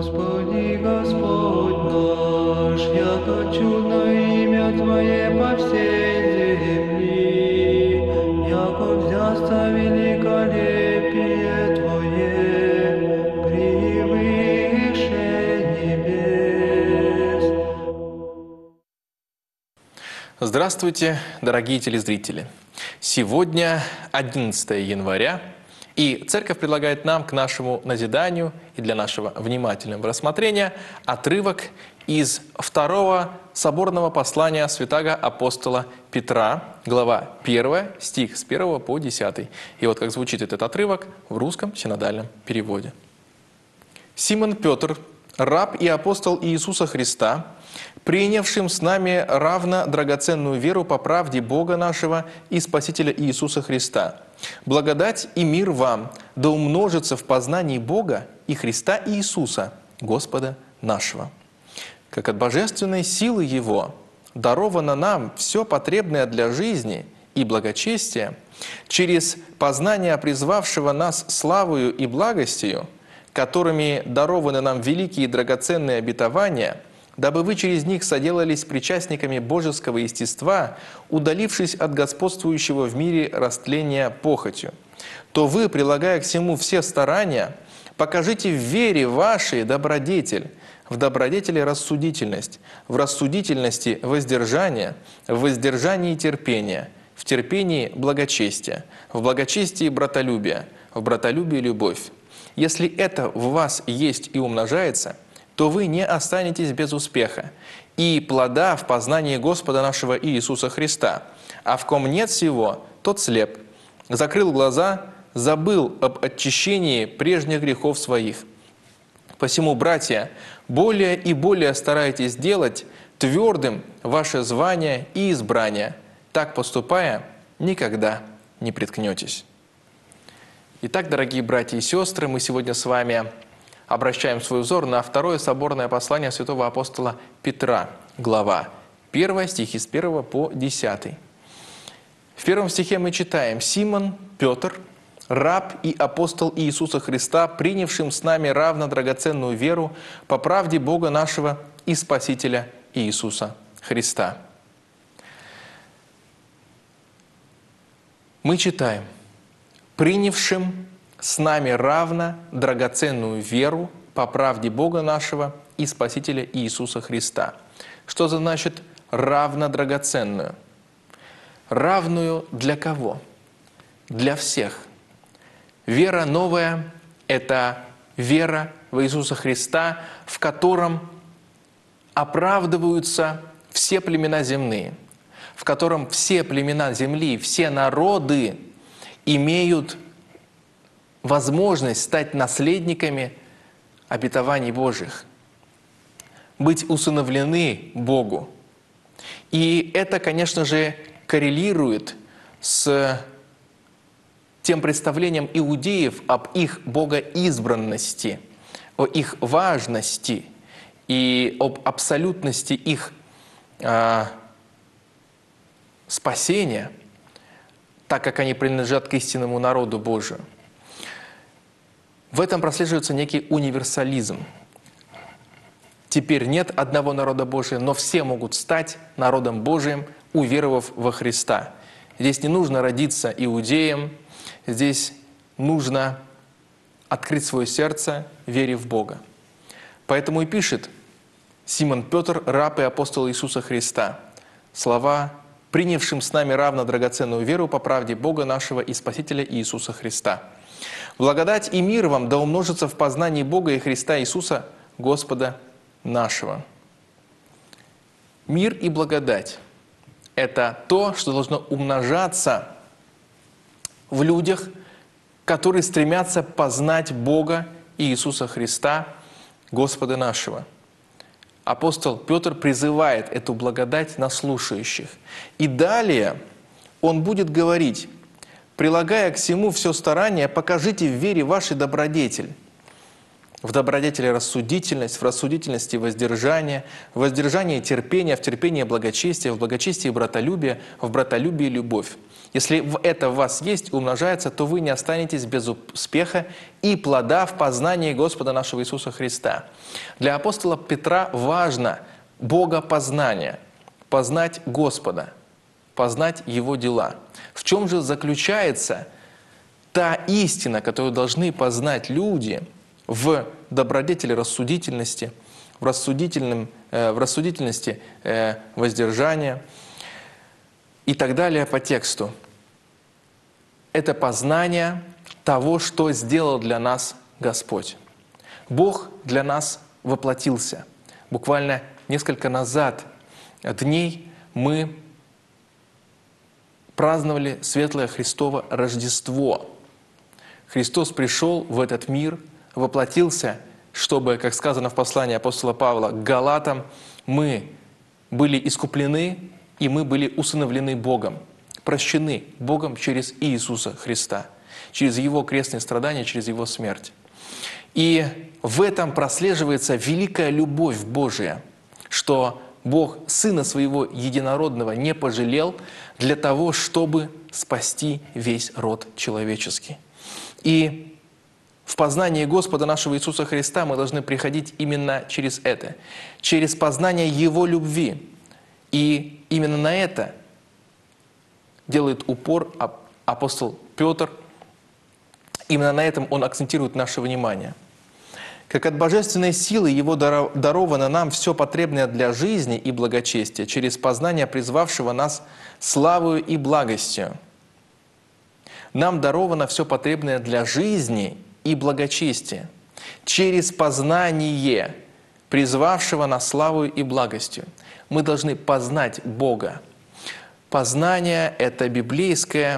Господи, Господь наш, яко чудно имя Твое по всей земли, яко взясться великолепие Твое превыше небес. Здравствуйте, дорогие телезрители! Сегодня 11 января, и Церковь предлагает нам к нашему назиданию и для нашего внимательного рассмотрения отрывок из второго соборного послания святаго апостола Петра, глава 1, стих с 1 по 10. И вот как звучит этот отрывок в русском синодальном переводе. «Симон Петр, раб и апостол Иисуса Христа, принявшим с нами равно драгоценную веру по правде Бога нашего и Спасителя Иисуса Христа. Благодать и мир вам да умножится в познании Бога и Христа Иисуса, Господа нашего. Как от божественной силы Его даровано нам все потребное для жизни и благочестия через познание призвавшего нас славою и благостью, которыми дарованы нам великие и драгоценные обетования, дабы вы через них соделались причастниками божеского естества, удалившись от господствующего в мире растления похотью, то вы, прилагая к всему все старания, покажите в вере вашей добродетель, в добродетели рассудительность, в рассудительности воздержание, в воздержании терпение, в терпении благочестие, в благочестии братолюбие, в братолюбии любовь. Если это в вас есть и умножается, то вы не останетесь без успеха и плода в познании Господа нашего Иисуса Христа. А в ком нет сего, тот слеп, закрыл глаза, забыл об очищении прежних грехов своих. Посему, братья, более и более старайтесь делать твердым ваше звание и избрание. Так поступая, никогда не приткнетесь». Итак, дорогие братья и сестры, мы сегодня с вами обращаем свой взор на второе соборное послание святого апостола Петра, глава 1, стихи с 1 по 10. В первом стихе мы читаем: «Симон Петр, раб и апостол Иисуса Христа, принявшим с нами равно драгоценную веру по правде Бога нашего и Спасителя Иисуса Христа». Мы читаем: «Принявшим с нами равно драгоценную веру по правде Бога нашего и Спасителя Иисуса Христа». Что значит «равно драгоценную»? Равную для кого? Для всех. Вера новая – это вера в Иисуса Христа, в котором оправдываются все племена земные, в котором все племена земли, все народы имеют возможность стать наследниками обетований Божьих, быть усыновлены Богу. И это, конечно же, коррелирует с тем представлением иудеев об их богоизбранности, о их важности и об абсолютности их спасения, так как они принадлежат к истинному народу Божию. В этом прослеживается некий универсализм. Теперь нет одного народа Божия, но все могут стать народом Божиим, уверовав во Христа. Здесь не нужно родиться иудеем, здесь нужно открыть свое сердце вере в Бога. Поэтому и пишет Симон Петр, раб и апостол Иисуса Христа, слова: «Принявшим с нами равно драгоценную веру по правде Бога нашего и Спасителя Иисуса Христа. Благодать и мир вам да умножится в познании Бога и Христа Иисуса, Господа нашего». Мир и благодать – это то, что должно умножаться в людях, которые стремятся познать Бога и Иисуса Христа, Господа нашего. Апостол Петр призывает эту благодать на слушающих. И далее он будет говорить: «Прилагая к всему все старание, покажите в вере вашей добродетель». в добродетели рассудительность, в рассудительности воздержание, в воздержании терпение, в терпении благочестие, в благочестии братолюбие, в братолюбии любовь. Если это в вас есть, умножается, то вы не останетесь без успеха и плода в познании Господа нашего Иисуса Христа. Для апостола Петра важно богопознание, познать Господа, познать Его дела. В чем же заключается та истина, которую должны познать люди в добродетели рассудительности, в рассудительности воздержания и так далее по тексту? Это познание того, что сделал для нас Господь. Бог для нас воплотился. Буквально несколько дней мы праздновали Светлое Христово Рождество. Христос пришел в этот мир, воплотился, чтобы, как сказано в послании апостола Павла к Галатам, мы были искуплены и мы были усыновлены Богом, прощены Богом через Иисуса Христа, через Его крестные страдания, через Его смерть. И в этом прослеживается великая любовь Божия, что Бог Сына Своего Единородного не пожалел для того, чтобы спасти весь род человеческий. И в познании Господа нашего Иисуса Христа мы должны приходить именно через это, через познание Его любви. И именно на это делает упор апостол Петр. Именно на этом он акцентирует наше внимание. Как от божественной силы Его даровано нам все потребное для жизни и благочестия через познание призвавшего нас славою и благостью. Нам даровано все потребное для жизни и благочестия через познание призвавшего нас славою и благостью. Мы должны познать Бога. Познание – это библейский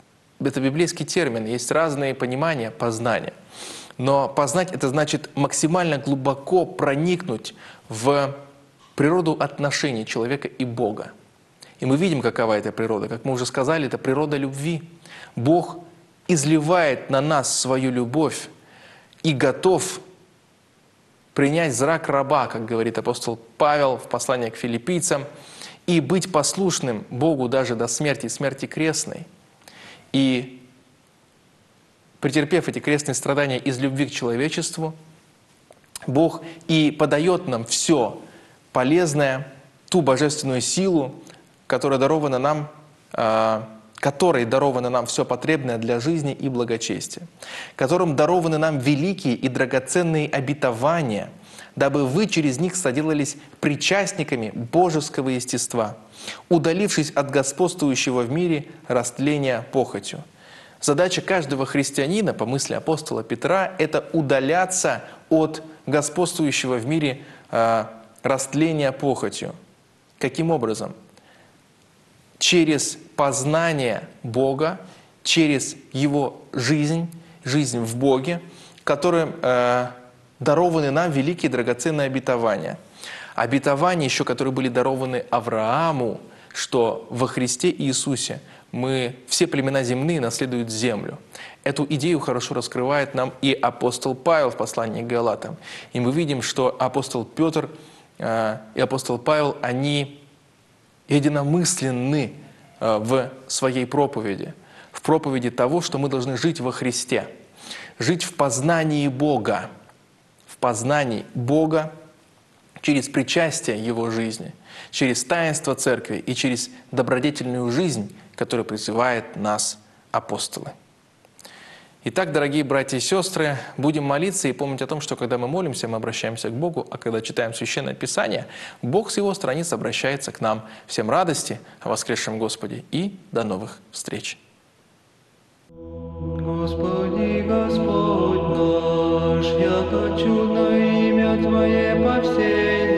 термин, есть разные понимания познания. Но познать – это значит максимально глубоко проникнуть в природу отношений человека и Бога. И мы видим, какова эта природа. Как мы уже сказали, это природа любви. Бог изливает на нас свою любовь и готов принять зрак раба, как говорит апостол Павел в послании к филиппийцам, и быть послушным Богу даже до смерти, смерти крестной. И претерпев эти крестные страдания из любви к человечеству, Бог и подает нам все полезное, ту божественную силу, которой даровано нам все потребное для жизни и благочестия, которым дарованы нам великие и драгоценные обетования, дабы вы через них соделались причастниками божеского естества, удалившись от господствующего в мире растления похотью. Задача каждого христианина, по мысли апостола Петра, это удаляться от господствующего в мире растления похотью. Каким образом? Через познание Бога, через Его жизнь в Боге, которым дарованы нам великие драгоценные обетования. Обетования еще, которые были дарованы Аврааму, что во Христе Иисусе все племена земные наследуют землю. Эту идею хорошо раскрывает нам и апостол Павел в послании к Галатам. И мы видим, что апостол Петр и апостол Павел, они единомысленны в своей проповеди, в проповеди того, что мы должны жить во Христе, жить в познании Бога, через причастие Его жизни, через таинство Церкви и через добродетельную жизнь, которую призывает нас апостолы. Итак, дорогие братья и сестры, будем молиться и помнить о том, что когда мы молимся, мы обращаемся к Богу, а когда читаем Священное Писание, Бог с Его страниц обращается к нам. Всем радости о воскресшем Господе и до новых встреч! Господи, Господь наш, яко чудно имя Твое по всей